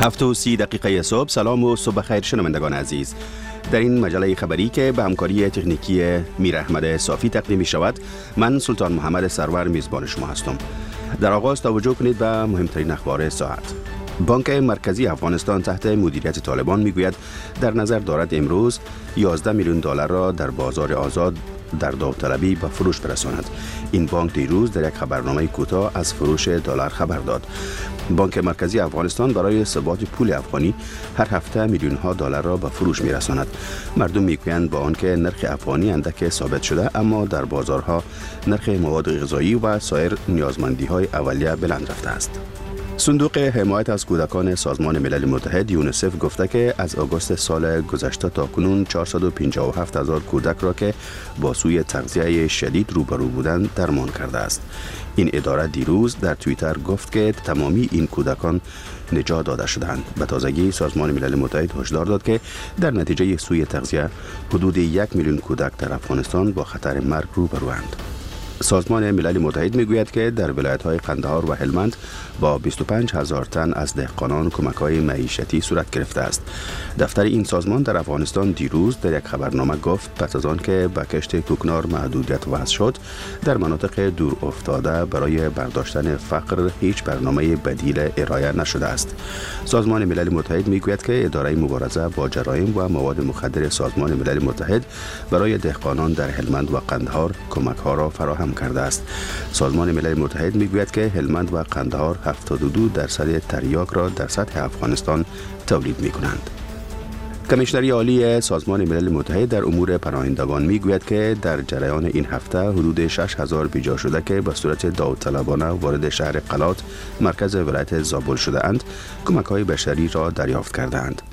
7:30 صبح. سلام و صبح خیر شنوندگان عزیز. در این مجله خبری که به همکاری تکنیکی میر احمد صافی تقدیم می شود، من سلطان محمد سرور میزبان شما هستم. در آغاز توجه کنید به مهمترین اخبار ساعت. بانک مرکزی افغانستان تحت مدیریت طالبان میگوید در نظر دارد امروز 11 میلیون دلار را در بازار آزاد در داوطلبی به فروش برساند. این بانک دیروز در یک خبرنامه کوتاه از فروش دلار خبر داد. بانک مرکزی افغانستان برای ثبات پول افغانی هر هفته میلیون ها دلار را به فروش میرساند. مردم میگویند با آنکه نرخ افغانی اندک ثابت شده، اما در بازارها نرخ مواد غذایی و سایر نیازمندی های اولیه بلند رفته است. صندوق حمایت از کودکان سازمان ملل متحد یونیسف گفته که از آگوست سال گذشته تا کنون 457,000 کودک را که با سوء تغذیه شدید روبرو بودند درمان کرده است. این اداره دیروز در توییتر گفت که تمامی این کودکان نجات داده شدند. به تازگی سازمان ملل متحد هشدار داد که در نتیجه سوء تغذیه حدود 1 میلیون کودک در افغانستان با خطر مرگ روبروند. سازمان ملل متحد میگوید که در ولایت‌های قندهار و هلمند با 25,000 تن از دهقانان کمک‌های معیشتی صورت گرفته است. دفتر این سازمان در افغانستان دیروز در یک خبرنامه گفت پس از آن که به کشت کوکنار محدودیت وضع شد، در مناطق دور افتاده برای برداشتن فقر هیچ برنامه بدیل ارائه نشده است. سازمان ملل متحد میگوید که اداره مبارزه با جرایم و مواد مخدر سازمان ملل متحد برای دهقانان در هلمند و قندهار کمک‌ها را فراهم کرده است. سازمان ملل متحد میگوید که هلمند و قندهار 72% تریاک را در سطح افغانستان تولید میکنند. کمیشنری عالی سازمان ملل متحد در امور پناهندگان میگوید که در جریان این هفته حدود 6,000 بیجا شده که به صورت داوطلبانه وارد شهر قلات مرکز ولایت زابل شده اند کمک‌های بشری را دریافت کرده اند.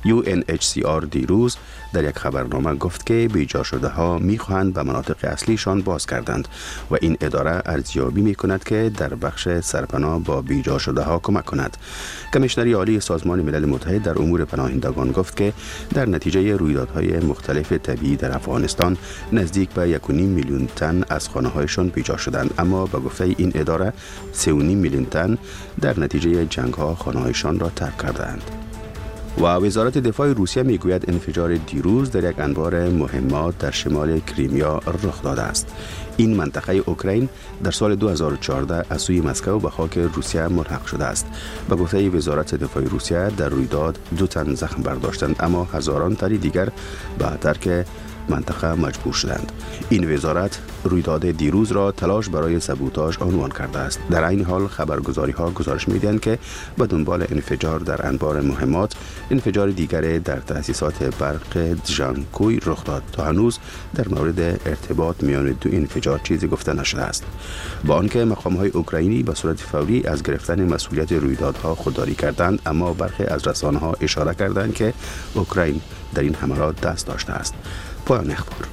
UNHCR دیروز در یک خبرنامه گفت که بیجا شده ها میخواهند به مناطق اصلیشان باز کردند و این اداره ارزیابی میکند که در بخش سرپناه با بیجا شده ها کمک کند. کمیشنری عالی سازمان ملل متحد در امور پناهندگان گفت که در نتیجه رویدادهای مختلف طبیعی در افغانستان نزدیک به 1.5 میلیون تن از خانه‌هایشان بیجا شدند، اما به گفته این اداره 3.5 میلیون تن در نتیجه جنگ‌ها خانه‌هایشان را ترک کردند. و وزارت دفاع روسیه میگوید انفجار دیروز در یک انبار مهمات در شمال کریمیا رخ داده است. این منطقه اوکراین در سال 2014 از سوی مسکو به خاک روسیه ملحق شده است. به گفته وزارت دفاع روسیه در رویداد 2 تن زخم برداشتند، اما هزاران تن دیگر به ترک منطقه مجبور شدند. این وزارت رویداد دیروز را تلاش برای سبوتاژ عنوان کرده است. در این حال خبرگزاری‌ها گزارش می‌دهند که به دنبال انفجار در انبار مهمات، انفجار دیگر در تأسیسات برق دژانکوی رخ داد. تا هنوز در مورد ارتباط میان دو انفجار چیزی گفته نشده است. با آنکه مقام‌های اوکراینی به صورت فوری از گرفتن مسئولیت رویدادها خودداری کردند، اما برخی از رسانه‌ها اشاره کردند که اوکراین در این حملات دست داشته است. پایان اخبار.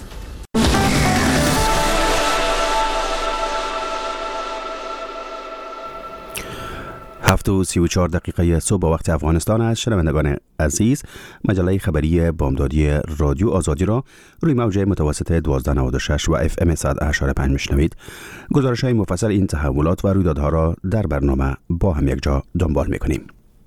هفت و 34 دقیقه صبح با وقت افغانستان است. شنوندگان عزیز، مجله خبری بامدادی رادیو آزادی را روی موج متوسط 1296 و FM 100.5 میشنوید. گزارش های مفصل این تحولات و رویدادها را در برنامه با هم یک جا دنبال میکنیم.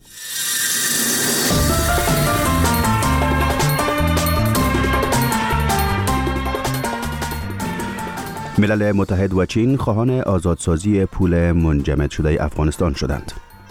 ملل متحد و چین خواهان آزادسازی پول منجمد شده افغانستان شدند.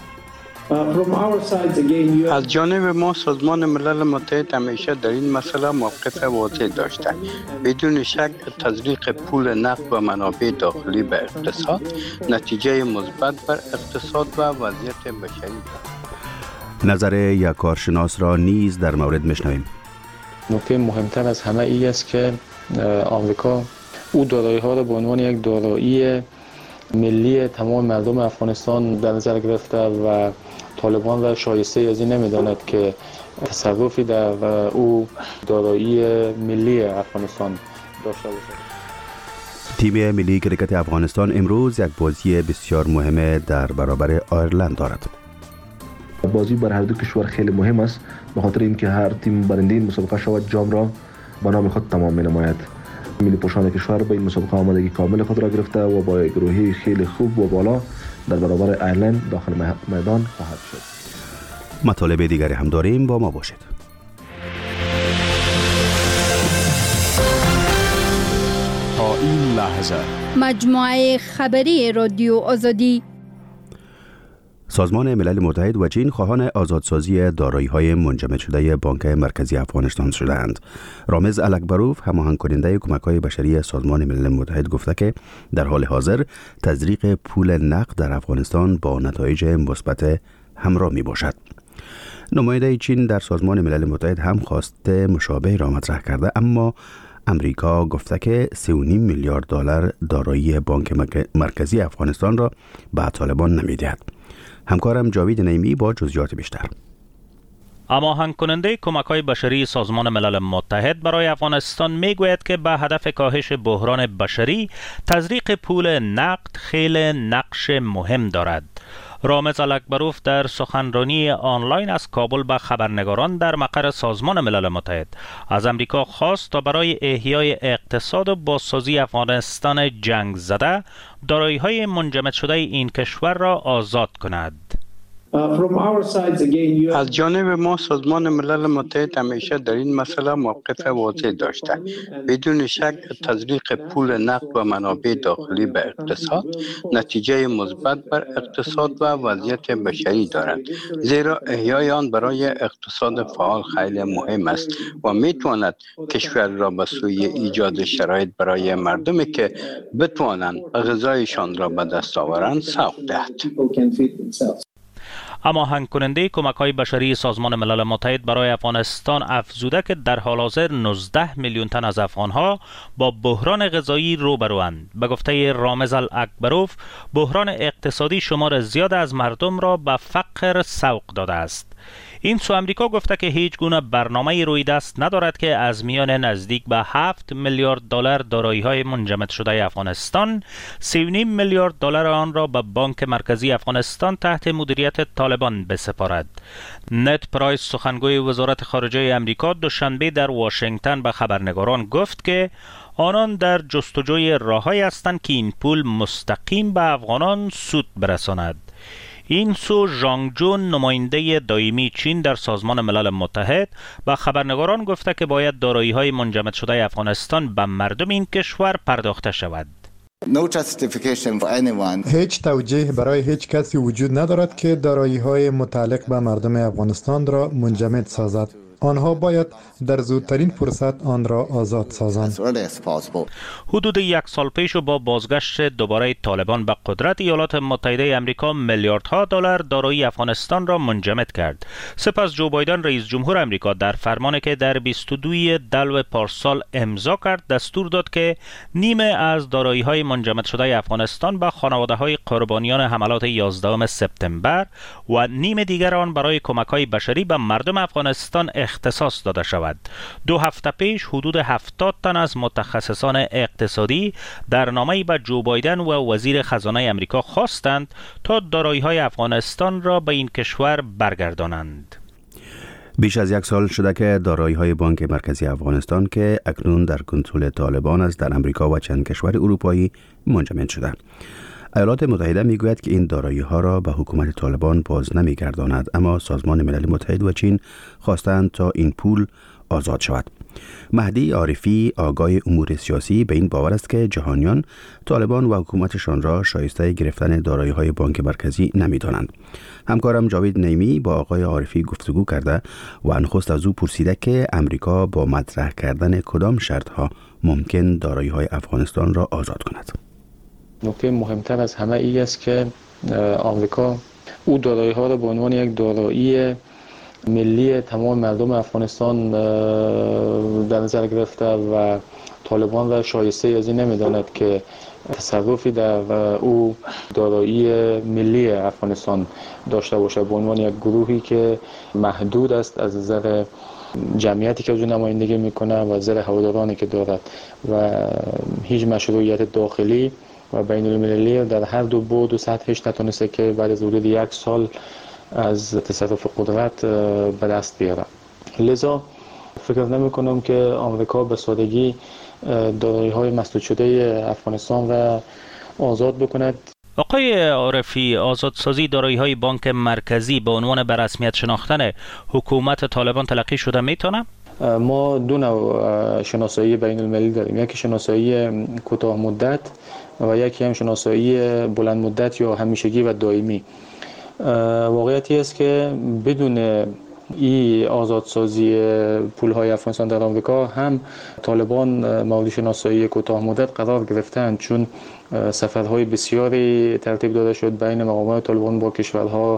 از جانب ما سازمان ملل متحد همیشه در این مسئله موقف واضح داشته. بدون شک تزریق پول نقد و منابع داخلی به اقتصاد نتیجه مثبت بر اقتصاد و وضعیت بشری دارد. نظر یک کارشناس را نیز در مورد میشنویم. نکته مهمتر از همه ای است که آمریکا او دارایی ها را به عنوان یک دارایی ملی تمام مردم افغانستان در نظر گرفته و طالبان را شایسته از این نمیداند که تصرفی در او دارایی ملی افغانستان داشته باشد. تیم ملی کریکت افغانستان امروز یک بازی بسیار مهم در برابر آیرلند دارد. بازی بر هر دو کشور خیلی مهم است، به خاطر اینکه هر تیم برنده این مسابقه شود جام را با نام خود تمام می‌نماید. ملی پوشان کشور به این مسابقه آمادگی کامل خود را گرفته و با یک روحیه خیلی خوب و بالا در برابر آیرلند داخل میدان خواهد شد. مطالب دیگری هم داریم، با ما باشید. تا این لحظه مجموعه خبری رادیو آزادی. سازمان ملل متحد و چین خواهان آزادسازی دارایی‌های منجمد شده بانک مرکزی افغانستان شدند. رامز الکبروف، هماهنگ کننده کمک‌های بشری سازمان ملل متحد، گفته که در حال حاضر تزریق پول نقد در افغانستان با نتایج مثبت همراه میباشد. نماینده چین در سازمان ملل متحد هم خواسته مشابه را مطرح کرده، اما امریکا گفته که 3.5 میلیارد دلار دارایی بانک مرکزی افغانستان را به طالبان نمی‌دهد. همکارم جاوید نیمی با جزئیات بیشتر. هماهنگ کننده کمک‌های بشری سازمان ملل متحد برای افغانستان میگوید که به هدف کاهش بحران بشری تزریق پول نقد خیلی نقش مهم دارد. رامز الکبروف در سخنرانی آنلاین از کابل به خبرنگاران در مقر سازمان ملل متحد از امریکا خواست تا برای احیای اقتصاد و بازسازی افغانستان جنگ زده دارایی‌های منجمد شده این کشور را آزاد کند. از جانب ما سازمان ملل متحد همیشه در این مسئله موقف واضح داشته. بدون شک تزریق پول نقد و منابع داخلی به اقتصاد نتیجه مثبت بر اقتصاد و وضعیت بشری دارد، زیرا احیای آن برای اقتصاد فعال خیلی مهم است و میتواند کشور را به سوی ایجاد شرایط برای مردمی که بتوانند غذایشان را به دست آورند سوق دهد. هماهنگ کننده کمک‌های بشری سازمان ملل متحد برای افغانستان افزوده که در حال حاضر 19 میلیون تن از افغان‌ها با بحران غذایی روبروند. به گفته رامز الکبروف، بحران اقتصادی شمار زیاد از مردم را به فقر سوق داده است. این سو امریکا گفته که هیچ گونه برنامه‌ای روی دست ندارد که از میان نزدیک به 7 میلیارد دلار دارایی‌های منجمد شده افغانستان 3.5 میلیارد دلار آن را به بانک مرکزی افغانستان تحت مدیریت طالبان بسپارد. نت پرایس، سخنگوی وزارت خارجه امریکا، دوشنبه در واشنگتن به خبرنگاران گفت که آنان در جستجوی راه‌هایی هستند که این پول مستقیم به افغانان سود برساند. این سو ژانگ جون، نماینده دائمی چین در سازمان ملل متحد، به خبرنگاران گفته که باید دارایی‌های منجمد شده افغانستان به مردم این کشور پرداخته شود. هیچ توجیه برای هیچ کسی وجود ندارد که دارایی‌های متعلق به مردم افغانستان را منجمد سازد. آنها باید در زودترین فرصت آن را آزاد سازند. حدود 1 سال پیش و با بازگشت دوباره طالبان به قدرت، ایالات متحده آمریکا میلیاردها دلار دارایی افغانستان را منجمد کرد. سپس جو بایدن رئیس جمهور آمریکا در فرمانی که در 22 دلو پارسال امضا کرد دستور داد که نیمه از دارایی‌های منجمد شده افغانستان به خانواده‌های قربانیان حملات 11 سپتامبر و نیمه دیگر آن برای کمک‌های بشری به مردم افغانستان اختصاص داده شود. 2 هفته پیش حدود 70 تن از متخصصان اقتصادی در نامه‌ای به جو بایدن و وزیر خزانه آمریکا خواستند تا دارایی‌های افغانستان را به این کشور برگردانند. بیش از 1 سال شده که دارایی‌های بانک مرکزی افغانستان که اکنون در کنترل طالبان است در امریکا و چند کشور اروپایی منجمد شده. ایالات متحده میگوید که این دارایی‌ها را به حکومت طالبان باز نمی‌گرداند، اما سازمان ملل متحد و چین خواستند تا این پول آزاد شود. مهدی عارفی، آگاه امور سیاسی، به این باور است که جهانیان طالبان و حکومتشان را شایسته گرفتن دارایی‌های بانک مرکزی نمی‌دانند. همکارم جاوید نیمی با آقای عارفی گفتگو کرده و نخست از او پرسیده که امریکا با مطرح کردن کدام شرط‌ها ممکن دارایی‌های افغانستان را آزاد کند. نکته مهمتر از همه ای است که آمریکا او دارایی‌ها را به عنوان یک دارایی ملی تمام مردم افغانستان در نظر گرفته و طالبان را شایسته از این نمی‌داند که تصرفی در او دارایی ملی افغانستان داشته باشه به عنوان یک گروهی که محدود است از نظر جمعیتی که از او نمایندگی میکنه و از نظر هوادارانی که دارد و هیچ مشروعیت داخلی و بین المللی در هر دو بعد و سطحش نتونسته که بعد از حدود 1 سال از تصرف قدرت به دست بیاره. لذا فکر نمی کنم که آمریکا به سادگی دارایی‌های مسدود شده افغانستان را آزاد بکند. آقای عارفی، آزادسازی دارایی‌های بانک مرکزی به عنوان به رسمیت شناختن حکومت طالبان تلقی شده میتونه؟ ما دو نوع شناسایی بین المللی داریم، یکی شناسایی کوتاه مدت و یکی هم شناسایی بلند مدت یا همیشگی و دائمی. واقعیتی است که بدون این آزادسازی پول‌های افغانستان در آمریکا هم طالبان مورد شناسایی کوتاه مدت قرار گرفتند، چون سفرهای بسیاری ترتیب داده شد بین مقامات طالبان با کشورها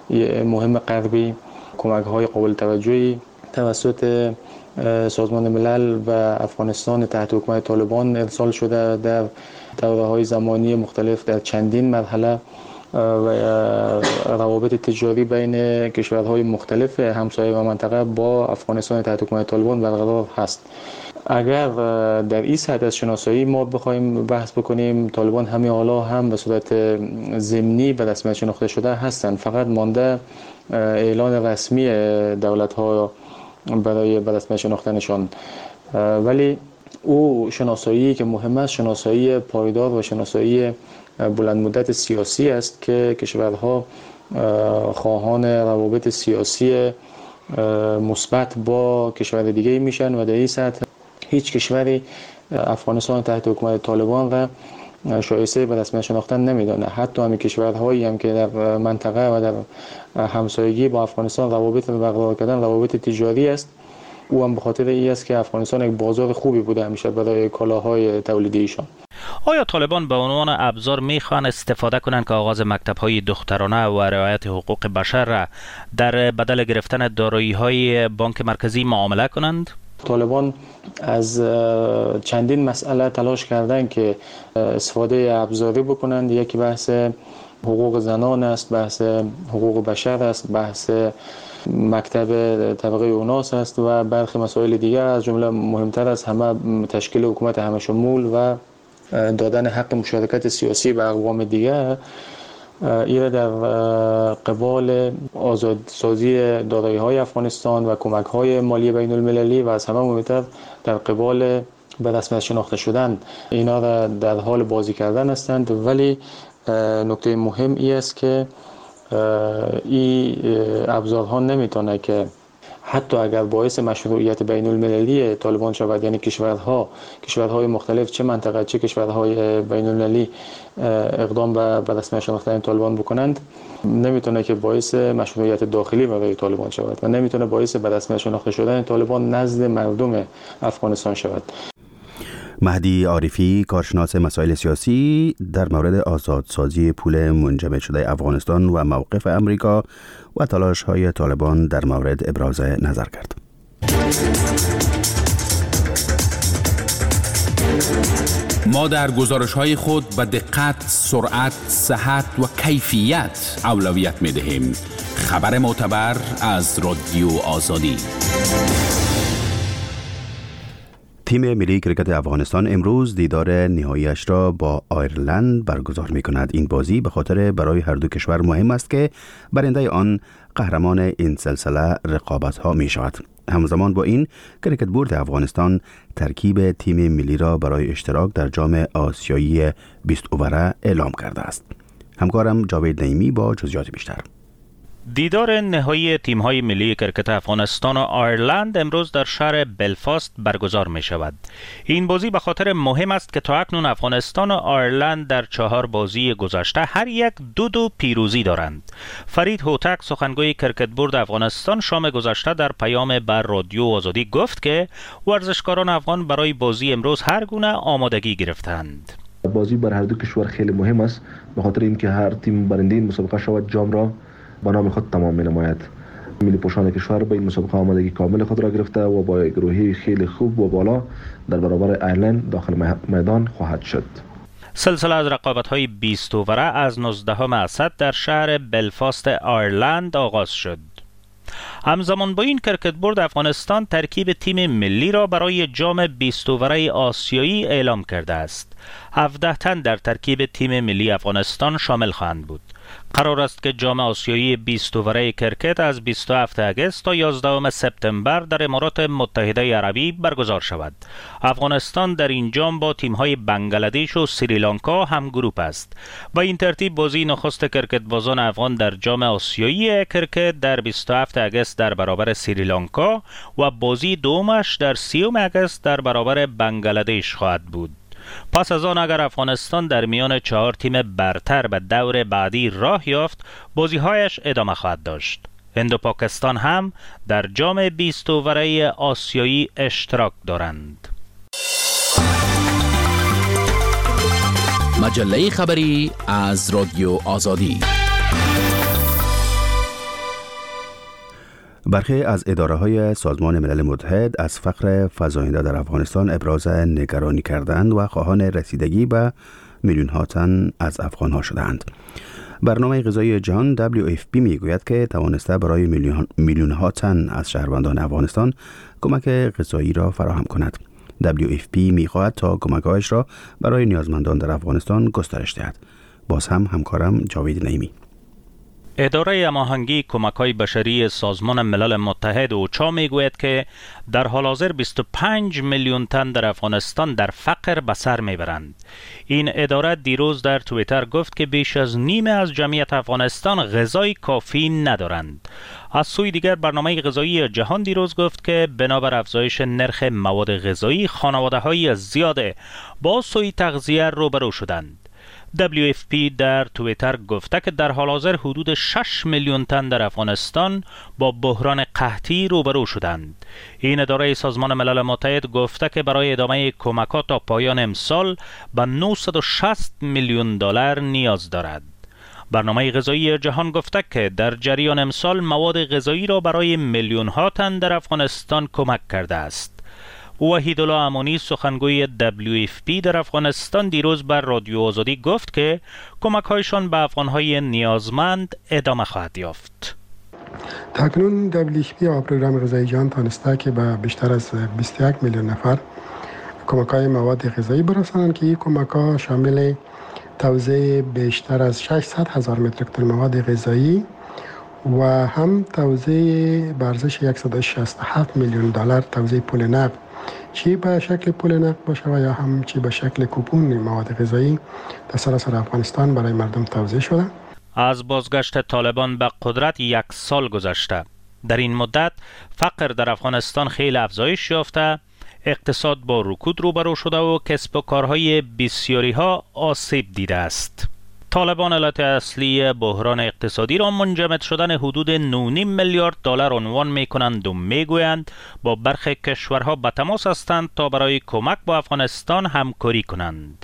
مهم غربی، کمک‌های قابل توجهی توسط سازمان ملل و افغانستان تحت حکومت طالبان ارسال شده در دوره‌های زمانی مختلف در چندین مرحله و روابط تجاری بین کشورهای مختلف همسایه و منطقه با افغانستان تحت حکومت طالبان برقرار هست. اگر در این سطح از شناسایی ما بخوایم بحث بکنیم، طالبان همین حالا هم به صورت ضمنی به رسمیت شناخته شده هستند، فقط مانده اعلان رسمی دولت‌ها برای به رسمیت شناختنشان. ولی او شناسایی که مهم است شناسایی پایدار و شناسایی بلند مدت سیاسی است که کشورها خواهان روابط سیاسی مثبت با کشور دیگه میشن و در این سطح هیچ کشوری افغانستان تحت حکومت طالبان و شایسته به رسمیت شناختن نمیدانه. حتی همین کشورهایی هم که در منطقه و در همسایگی با افغانستان روابط برقرار کردن روابط تجاری است، او هم به خاطر این است که افغانستان یک بازار خوبی بوده همیشه برای کالاهای تولیدی ایشان. آیا طالبان به عنوان ابزار میخوان استفاده کنند که آغاز مکتب‌های دخترانه و رعایت حقوق بشر را در بدل گرفتن دارایی‌های بانک مرکزی معامله کنند؟ طالبان از چندین مسئله تلاش کردند که استفاده ابزاری بکنند. یکی بحث حقوق زنان است، بحث حقوق بشر است، بحث مکتب طبقه اوناس است و برخی مسائل دیگر، از جمله مهمتر از همه تشکیل حکومت همه شمول و دادن حق مشارکت سیاسی به اقوام دیگر. این در قبال آزادسازی دارایی‌های افغانستان و کمک‌های مالی بین المللی و از همه مهمتر در قبال به رسمیت شناخته شدن اینا را در حال بازی کردن هستند. ولی نکته مهم این است که این ابزارها نمیتونه که حتی اگر باعث مشروعیت بین المللی طالبان شود، یعنی کشورهای مختلف چه منطقه چه کشورهای بین المللی اقدام به رسمیت شناختن طالبان بکنند، نمیتونه که باعث مشروعیت داخلی برای طالبان شود و نمیتونه باعث به رسمیت شناخته شدن طالبان نزد مردم افغانستان شود. مهدی عارفی، کارشناس مسائل سیاسی، در مورد آزادسازی پول منجمد شده افغانستان و موقف امریکا و تلاش‌های طالبان در مورد ابراز نظر کرد. ما در گزارش‌های خود به دقت، سرعت، صحت و کیفیت اولویت می‌دهیم. خبر معتبر از رادیو آزادی. تیم ملی کرکت افغانستان امروز دیدار نهاییش را با آیرلند برگزار می کند. این بازی به خاطر برای هر دو کشور مهم است که برنده آن قهرمان این سلسله رقابت ها می شود. همزمان با این، کرکت بورد افغانستان ترکیب تیم ملی را برای اشتراک در جام آسیایی 20 اوره اعلام کرده است. همکارم جاوید نعیمی با جزئیات بیشتر. دیدار نهایی تیم‌های ملی کرکت افغانستان و آیرلند امروز در شهر بلفاست برگزار می شود. این بازی به خاطر مهم است که تا اکنون افغانستان و آیرلند در 4 بازی گذشته هر یک دو پیروزی دارند. فرید هوتک، سخنگوی کرکت بورد افغانستان، شام گذشته در پیام بر رادیو آزادی گفت که ورزشکاران افغان برای بازی امروز هر گونه آمادگی گرفتند. بازی بر هر دو کشور خیلی مهم است، به خاطر اینکه هر تیم برنده این مسابقه شود جام را با نام خود تمام می نماید. ملی پوشان کشور به این مسابقه آمادگی کامل خود را گرفته و با یک روحیه خیلی خوب و بالا در برابر آیرلند داخل میدان خواهد شد. سلسله از رقابت‌های 20 اوره از 19 اسد در شهر بلفاست آیرلند آغاز شد. همزمان با این، کرکت بورد افغانستان ترکیب تیم ملی را برای جام 20 اوره آسیایی اعلام کرده است. 17 تن در ترکیب تیم ملی افغانستان شامل خواهند بود. قرار است که جام آسیایی 20 اوره کرکت از 27 اگست تا 11 سپتامبر در امارات متحده عربی برگزار شود. افغانستان در این جام با تیم‌های بنگلادش و سریلانکا هم گروپ است. با این ترتیب بازی نخست کرکت بازان افغان در جام آسیایی کرکت در 27 اگست در برابر سریلانکا و بازی دومش در 30 اگست در برابر بنگلادش خواهد بود. پس از آن اگر افغانستان در میان 4 تیم برتر به دور بعدی راه یافت، بازی‌هایش ادامه خواهد داشت. هند و پاکستان هم در جام 20 اوره آسیایی اشتراک دارند. مجله خبری از رادیو آزادی. برخی از اداره‌های سازمان ملل متحد از فقر فزاینده در افغانستان ابراز نگرانی کردند و خواهان رسیدگی به میلیون‌ها تن از افغان‌ها شدند. برنامه غذایی جهان WFP میگوید که توانسته برای میلیون‌ها تن از شهروندان افغانستان کمک غذایی را فراهم کند. WFP می‌خواهد تا کمک‌هایش را برای نیازمندان در افغانستان گسترش دهد. باز هم همکارم جاوید نعیمی. اداره هماهنگی کمک‌های بشری سازمان ملل متحد اوچا میگوید که در حال حاضر 25 میلیون تن در افغانستان در فقر به سر میبرند. این اداره دیروز در توییتر گفت که بیش از نیمه از جمعیت افغانستان غذای کافی ندارند. از سوی دیگر برنامه غذایی جهان دیروز گفت که بنابر افزایش نرخ مواد غذایی خانواده‌های زیاد با سوء تغذیه روبرو شدند. WFP در توییتر گفته که در حال حاضر حدود 6 میلیون تن در افغانستان با بحران قحطی روبرو شدند. این اداره سازمان ملل متحد گفته که برای ادامه کمکات تا پایان امسال به 960 میلیون دلار نیاز دارد. برنامه غذایی جهان گفته که در جریان امسال مواد غذایی را برای میلیون ها تن در افغانستان کمک کرده است. وحیدالله امانی سخنگوی WFP در افغانستان دیروز بر رادیو آزادی گفت که کمک‌هایشان به افغان‌های نیازمند ادامه خواهد یافت. تاکنون WFP و پروگرام غذایی جهان تانسته که به بیشتر از 21 میلیون نفر کمک‌های مواد غذایی برسانند که این کمک‌ها شامل توزیع بیشتر از 600 هزار متریک تن مواد غذایی و هم توزیع به ارزش 167 میلیون دلار توزیع پول نقد، چی به شکل پول نقد باشه و یا هم چی به شکل کوپون مواد غذایی در سراسر افغانستان برای مردم توزیع شده. از بازگشت طالبان به قدرت 1 سال گذشته. در این مدت فقر در افغانستان خیلی افزایش یافته، اقتصاد با رکود روبرو شده و کسب و کارهای بسیاری ها آسیب دیده است. طالبان علت اصلی بحران اقتصادی را منجمد شدن حدود 9.5 میلیارد دلار عنوان می کنند و می گویند با برخی کشورها به تماس هستند تا برای کمک با افغانستان همکاری کنند.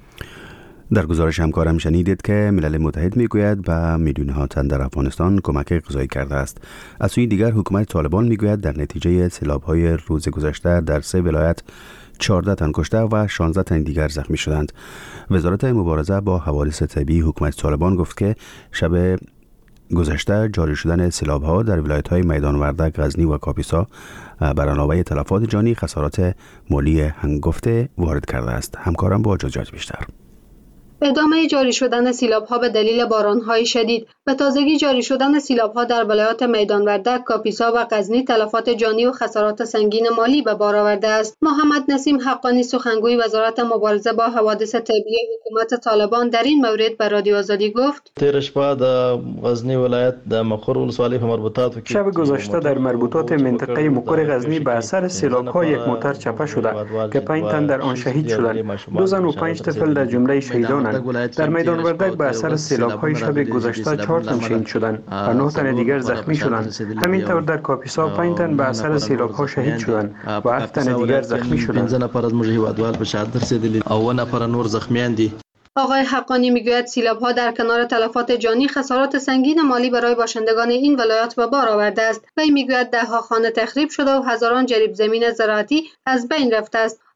در گزارش همکارم شنیدید که ملل متحد میگوید به میلیون‌ها تن در افغانستان کمک غذایی کرده است. از سوی دیگر حکومت طالبان میگوید در نتیجه سیلاب‌های روز گذشته در 3 ولایت 14 تن کشته و 16 تن دیگر زخمی شدند. وزارت مبارزه با حوادث طبیعی حکومت طالبان گفت که شب گذشته جاری شدن سیلاب‌ها در ولایت‌های میدان وردک، غزنی و کاپیسا بر علاوه تلفات جانی خسارات مالی هنگفته وارد کرده است. همکارم با جزئیات بیشتر. ادامه جاری شدن سیلاب‌ها به دلیل باران‌های شدید به تازگی جاری شدن سیلاب‌ها در ولایات میدان وردک، کاپیسا و غزنی تلفات جانی و خسارات سنگین مالی به بار آورده است. محمد نسیم حقانی سخنگوی وزارت مبارزه با حوادث طبیعی حکومت طالبان در این مورد به رادیو آزادی گفت: تیر شپه د غزنی ولایت د مقر ولسوالی په مربوطاتو کې شب گذشته در مربوطات منطقه مقر غزنی به اثر سیلاب‌ها یک موتر چپه شده که 5 تن در آن شهید شدند. 2 زن و 5 طفل در جمله شهیدان. در میدان وردک به اثر سیلاب‌های شب گذشته 4 تن شهید شدند و 9 تن دیگر زخمی شدند. همینطور در کاپیسا 5 تن به اثر سیلاب‌ها شهید شدند و 7 تن دیگر زخمی شدند. 15 نفر از موږ هیوادوال په شهادت رسیدلي او 9 نفر نور زخمیان دي. آقای حقانی میگوید سیلاب‌ها در کنار تلفات جانی خسارات سنگین مالی برای باشندگان این ولایات به بار آورده است. وی میگوید 10 ها خانه تخریب شده و هزاران جریب زمین زراعتی از بین رفته است.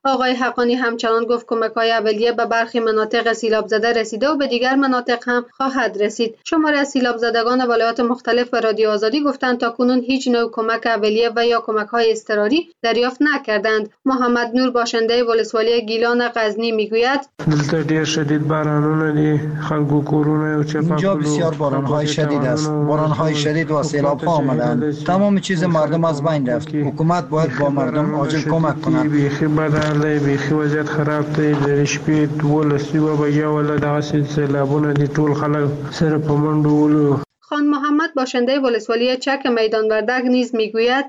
آقای حقانی همچنان گفت کمک‌های اولیه به برخی مناطق سیلاب زده رسیده و به دیگر مناطق هم خواهد رسید. شماری از سیلاب زدگان ولایات مختلف به رادیو آزادی گفتند تاکنون هیچ نوع کمک اولیه و یا کمک‌های اضطراری دریافت نکردند. محمد نور باشنده ولسوالی گیلان غزنی میگوید دلته شدید بارانونه دی خلکو کورونه و اینجا بسیار باران‌های شدید است. باران‌های شدید و سیلاب‌ها آمدند. تمام چیز مردم از بین رفت. حکومت باید با مردم عاجل کمک کند. بیخی بدل دی بیخی وضعیت خراب دی د شپې 12 بجې ولا د سیلابونه دی ټول خلک سره په منډو ولو. خان محمد باشنده ولسوالی چک میدان وردک نیز میگوید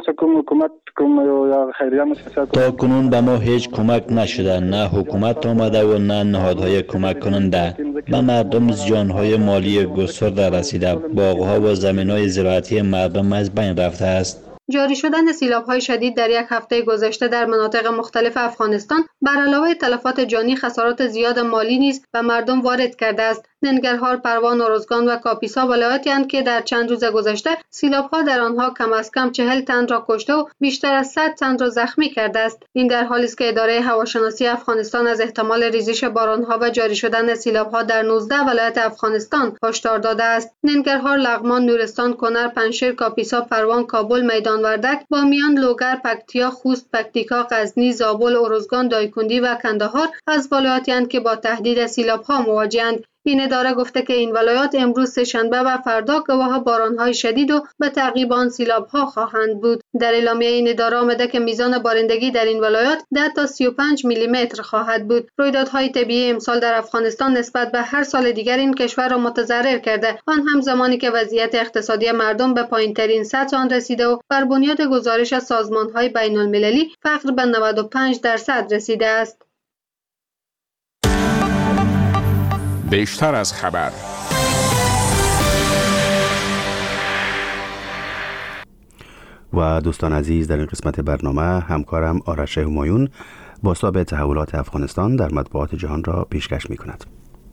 تا کنون به ما هیچ کمک نشده، نه حکومت آمده و نه نهادهای کمک کننده. به مردم زیانهای مالی گسترده رسیده، باغها و زمینهای زراعتی مردم از بین رفته است. جاری شدن سیلاب‌های شدید در یک هفته گذشته در مناطق مختلف افغانستان بر علاوه تلفات جانی خسارات زیاد مالی نیز به مردم وارد کرده است. ننگرهار، پروان، اروزگان و کاپیسا ولایاتی‌اند که در چند روز گذشته سیلاب‌ها در آنها کم از کم 40 تن را کشته و بیشتر از 100 تن را زخمی کرده است. این در حالی است که اداره هواشناسی افغانستان از احتمال ریزش باران‌ها و جاری شدن سیلاب‌ها در 19 ولایت افغانستان هشدار داده است. ننگرهار، لغمان، نورستان، کنر، پنجشیر، کاپیسا، پروان، کابل، میدان وردک، بامیان، لوگر، پکتیا، خوست، پکتیکا، غزنی، زابل، اروزگان، دایکندی و کندهار از ولایاتی‌اند که با تهدید سیلاب‌ها مواجه‌اند. این اداره گفته که این ولایات امروز سه‌شنبه و فردا گواه باران‌های شدید و به تعقیب آن سیلاب‌ها خواهند بود. در اعلامیه این اداره آمده که میزان بارندگی در این ولایات 10 تا 35 میلیمتر خواهد بود. رویدادهای طبیعی امسال در افغانستان نسبت به هر سال دیگر این کشور را متضرر کرده، آن هم زمانی که وضعیت اقتصادی مردم به پایین‌ترین سطح آن رسیده و بر بنیاد گزارش از سازمان‌های بین‌المللی فقر به 95% رسیده است. بیشتر از خبر. و دوستان عزیز، در این قسمت برنامه همکارم آرش همایون بازتاب تحولات افغانستان در مطبوعات جهان را پیشکش می کند.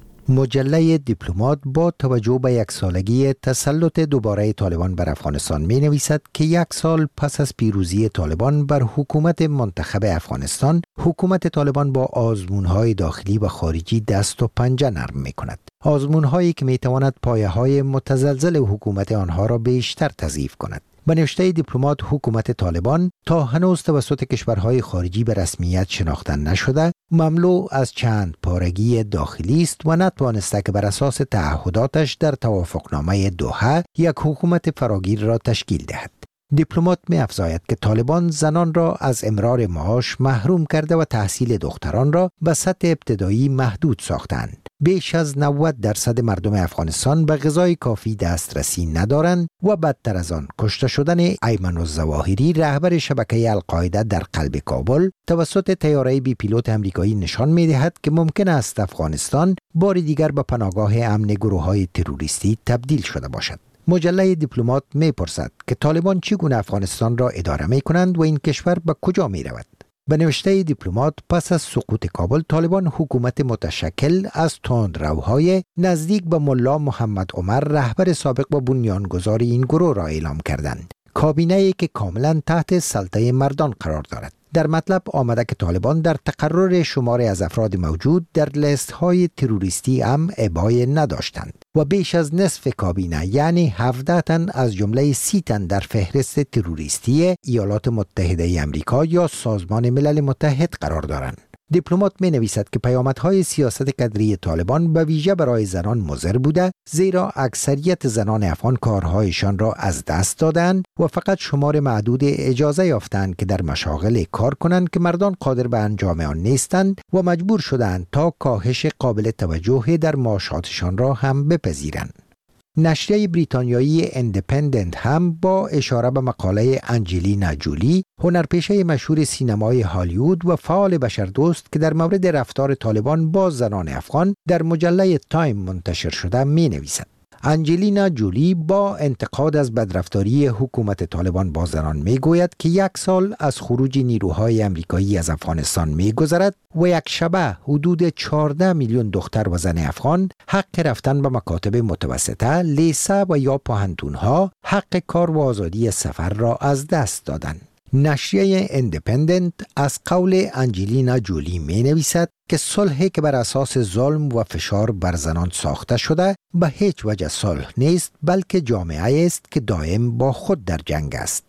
مجله دیپلمات با توجه به یک سالگی تسلط دوباره طالبان بر افغانستان می نویسد که یک سال پس از پیروزی طالبان بر حکومت منتخب افغانستان، حکومت طالبان با آزمون‌های داخلی و خارجی دست و پنجه نرم می کند. آزمون‌هایی که می تواند پایه‌های متزلزل حکومت آنها را بیشتر تضعیف کند. به نوشته دیپلمات، حکومت طالبان تا هنوز توسط کشورهای خارجی به رسمیت شناخته نشده، مملو از چند پارگی داخلی است و نتوانسته که بر اساس تعهداتش در توافقنامه دوحه یک حکومت فراگیر را تشکیل دهد. دیپلمات می افزاید که طالبان زنان را از امرار معاش محروم کرده و تحصیل دختران را به سطح ابتدایی محدود ساختند. بیش از 90% مردم افغانستان به غذای کافی دسترسی ندارند و بدتر از آن کشته شدن ایمن الظواهری، رهبر شبکه القاعده در قلب کابل توسط طیاره بی پیلوت آمریکایی نشان می‌دهد که ممکن است افغانستان بار دیگر به پناهگاه امن گروه‌های تروریستی تبدیل شده باشد. مجله دیپلمات می‌پرسد که طالبان چگونه افغانستان را اداره می‌کنند و این کشور به کجا می‌رود. به نوشته دیپلمات، پس از سقوط کابل، طالبان حکومت متشکل از تندروهای نزدیک به ملا محمد عمر، رهبر سابق و بنیانگذار این گروه را اعلام کردند. کابینه‌ای که کاملا تحت سلطه مردان قرار دارد. در مطلب آمده که طالبان در تقرر شماری از افراد موجود در لیست‌های تروریستی هم ابای نداشتند و بیش از نصف کابینه، یعنی 17 تن از جمله 30 تن در فهرست تروریستی ایالات متحده آمریکا یا سازمان ملل متحد قرار دارند. دیپلمات می نویسد که پیامدهای سیاست کدری طالبان به ویژه برای زنان مضر بوده، زیرا اکثریت زنان افغان کارهایشان را از دست دادند و فقط شمار معدود اجازه یافتند که در مشاغل کار کنند که مردان قادر به انجام آن نیستند و مجبور شدند تا کاهش قابل توجهی در معاشاتشان را هم بپذیرند. نشریه بریتانیایی اندپندنت هم با اشاره به مقاله انجلینا جولی، هنرپیشه مشهور سینمای هالیوود و فعال بشردوست که در مورد رفتار طالبان با زنان افغان در مجله تایم منتشر شده، می نویسد. انجلینا جولی با انتقاد از بدرفتاری حکومت طالبان با زنان می گوید که یک سال از خروج نیروهای آمریکایی از افغانستان می گذرد و یک شبه حدود 14 میلیون دختر و زن افغان حق رفتن به مکاتب متوسطه، لیسه و یا پوهنتونها، حق کار و آزادی سفر را از دست دادند. نشریه اندپندنت از قول انجلینا جولی می نویسد که صلحی که بر اساس ظلم و فشار بر زنان ساخته شده به هیچ وجه صلح نیست، بلکه جامعه است که دائم با خود در جنگ است.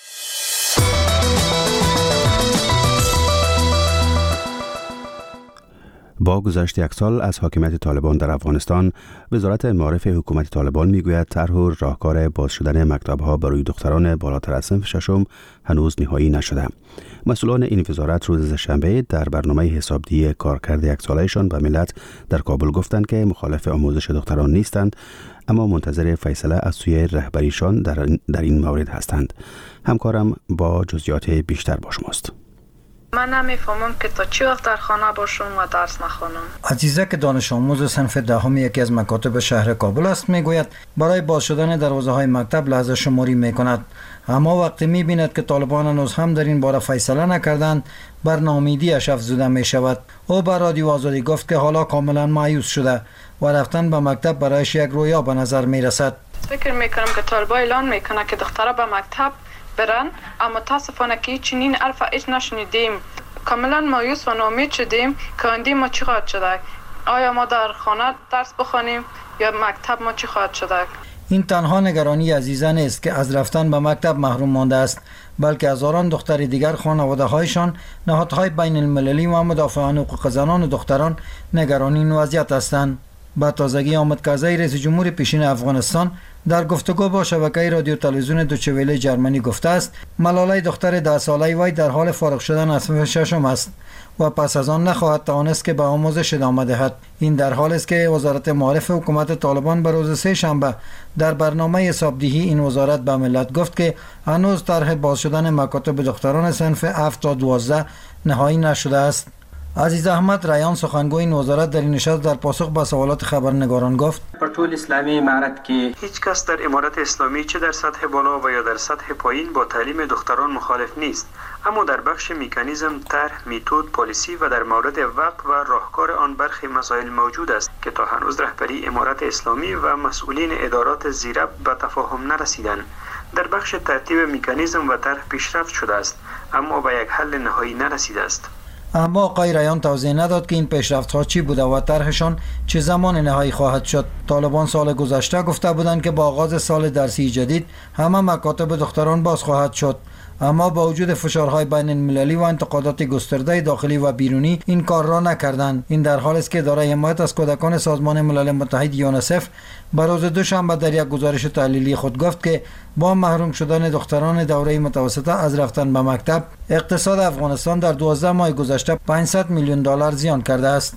با گذشت یک سال از حاکمیت طالبان در افغانستان، وزارت معارف حکومت طالبان میگوید طرح و راهکار باز شدن مکتب‌ها برای دختران بالاتر از صنف ششم هنوز نهایی نشده. مسئولان این وزارت روز شنبه در برنامه حسابدهی کارکرد یک سالهشان به ملت در کابل گفتند که مخالف آموزش دختران نیستند، اما منتظر فیصله از سوی رهبریشان در این مورد هستند. همکارم با جزئیات بیشتر با شماست. من نمیفهمم که تا چی وقت در خانه باشم و درس نخوانم. عزیزه که دانش آموز صنف دهم یکی از مکاتب شهر کابل است میگوید برای باز شدن دروازه های مکتب لحظه شماری میکند، اما وقتی میبیند که طالبان هنوز هم در این باره فیصله نکردند بر ناامیدی‌اش افزوده میشود. او به رادیو آزادی گفت که حالا کاملا مایوس شده و رفتن به مکتب برایش یک رویا به نظر میرسد. فکر میکنم که طالبان اعلان میکنه که دخترها به مکتب برن، اما متاسفانه که چنین الف ایش نشنیدیم. کاملا مایوس و ناامید شدیم که آینده ما چی خواهد شده. آیا ما در خانه درس بخوانیم یا مکتب ما چی خواهد شده؟ این تنها نگرانی عزیزه نیست که از رفتن به مکتب محروم مانده است، بلکه هزاران دختر دیگر خانواده هایشان، نهادهای بین المللی و مدافعان حقوق زنان و دختران نگران این وضعیت هستند. با تازگی حامد کرزی رئیس جمهور پیشین افغانستان در گفتگو با شبکه رادیو تلویزیون دوچه وله جرمنی گفته است ملاله دختر 10 ساله وی در حال فارغ شدن از صنف ششم است و پس از آن نخواهد توانست که به آموزش ادامه دهد. این در حالی است که وزارت معارف حکومت طالبان به روز سه شنبه در برنامه حسابدهی این وزارت به ملت گفت که هنوز طرح باز شدن مکاتب دختران صنف 7 تا 12 نهایی نشده است. عزیز احمد ریان سخنگوی این وزارت در این نشست در پاسخ به سوالات خبرنگاران گفت پر ټول اسلامی امارت کې هیچ کس در امارت اسلامی چه در سطح بالا و یا در سطح پایین با تعلیم دختران مخالف نیست، اما در بخش مکانیزم، طرح، میتود، پالیسی و در مورد وقت و راهکار آن برخی مسائل موجود است که تا هنوز رهبری امارت اسلامی و مسئولین ادارات زیرا به تفاهم نرسیدند. در بخش ترتیب مکانیزم و طرح پیشرفت شده است، اما به یک حل نهایی نرسیده است. اما آقای ریان توضیح نداد که این پیشرفت‌ها چی بوده و طرحشان چه زمان نهایی خواهد شد. طالبان سال گذشته گفته بودند که با آغاز سال درسی جدید همه مکاتب دختران باز خواهد شد، اما با وجود فشارهای بین المللی و انتقادات گسترده داخلی و بیرونی این کار را نکردند. این در حالی است که اداره حمایت از کودکان سازمان ملل متحد یونیسف به روز دوشنبه در یک گزارش تحلیلی خود گفت که با محروم شدن دختران دوره متوسطه از رفتن به مکتب، اقتصاد افغانستان در 12 ماه گذشته $500 میلیون زیان کرده است.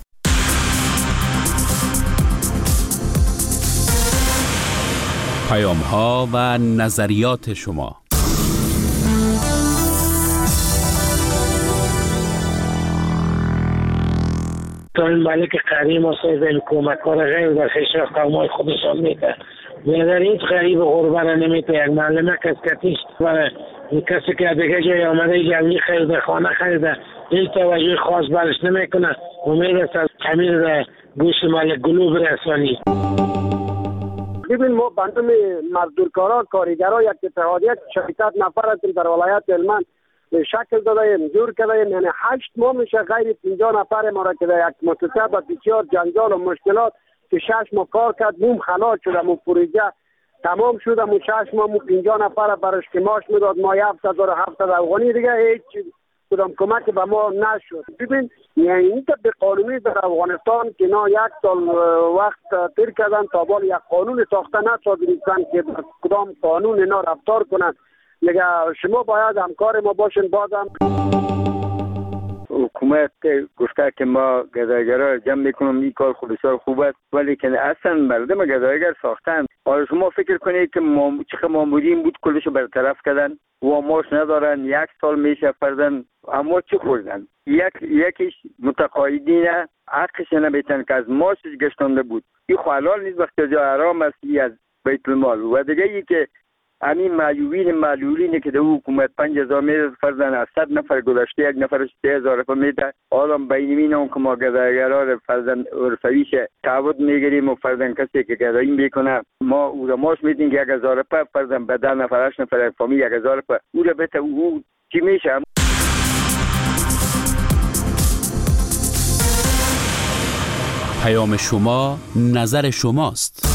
پیام‌ها و نظریات شما. تا این ملک کریم و سید کمکار غیر و خشرف قومای خودشان میده در هیچ غریب غربه را نمیده. یک معلمه کسکتیش و کسی که دیگه جای آمده جوی خریده، خانه خریده، هیچ توجه خاص برش نمیکنه. امید است از خمیر گوش ملک گلو برسانی. ببین ما بندم مزدورکارا، کارگرا یک اتحادیه 600 نفر هستیم در ولایت هلمند شکل دادیم، جور کردیم، یعنی 8 ماه میشه غیر 50 نفر ما را که در یک مؤسسه با بسیار جنجال و مشکلات که 6 ماه کار کرد بوم خلاص شده، مو پروژه تمام شده، مو 6 ماه مو 50 نفر برش که ماش میداد ما 7700 افغانی، دیگه هیچ کدام کمک به ما نشد. ببین یعنی این به قانونی در افغانستان که اینا 1 سال وقت تیر کردن تا بال یک قانون ساخته نشدن که کدام قانون اینا رفتار کنن. دیگه شما باید همکار ما باشین. بازم حکومت گفته که ما گدایگرا جمع میکنم، این کار بسیار خوب است، ولی که اصلا مردم گدایگر ساختن. حالا شما فکر کنید که چقدر مامورین بود کلشو برطرف کردن و ماش ندارن، 1 سال میشه فردن، اما چی خوردن؟ یکیش متقاعدین حقش نمیتن که از ماشش گشتانده بود. این حلال نیست وقتی جا حرام است از بیت المال. و دیگه ای که همین معلولینی که در حکومت 5000 میده فرزن از 100 نفر گذشته 1 نفرش 3000 میده. حالا بینمین اون که ما گدایگرا فرزن عرفویش تعهد میگیریم و فرزن کسی که گدایی میکنه ما او را ماش میدیم که 1000 فرزن به 10 نفر 8 نفر فامیل 1000 او را بته او چی میشه؟ پیام شما نظر شماست.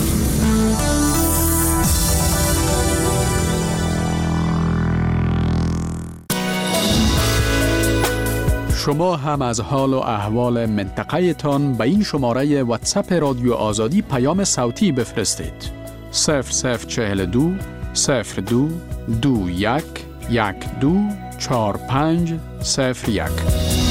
شما هم از حال و احوال منطقه تان به این شماره واتساپ رادیو آزادی پیام صوتی بفرستید. 0042 02 21 12 45 01.